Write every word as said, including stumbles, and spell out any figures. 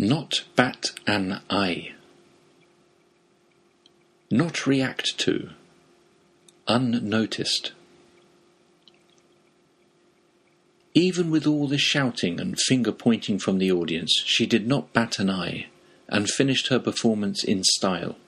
Not bat an eye. Not react to. Unnoticed. Even with all the shouting and finger-pointing from the audience, she did not bat an eye, and finished her performance in style.